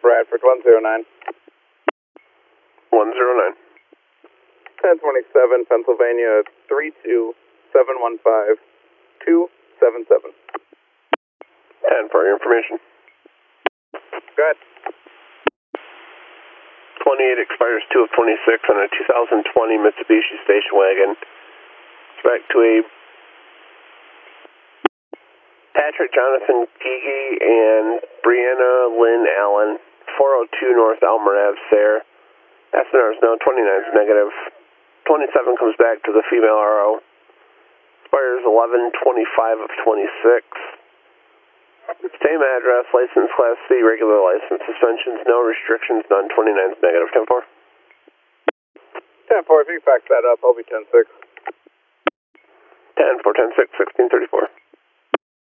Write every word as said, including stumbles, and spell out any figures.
Bradford, one zero nine. one zero nine. ten twenty-seven, Pennsylvania, three two seven one five two seven seven. ten for your information. Go ahead. twenty-eight expires two of twenty-six on a two thousand twenty Mitsubishi station wagon. It's back to a Patrick Jonathan Gigi and Brianna Lynn Allen, four oh two North Elmer Ave, Sayre. S N R is no, twenty-nine is negative. twenty-seven comes back to the female R O. Expires eleven twenty-five of twenty-six. Same address, license class C, regular license, suspensions, no restrictions, none, twenty-nine is negative. ten four. ten four, if you fax that up, I'll be ten six. ten four, ten six, sixteen thirty-four.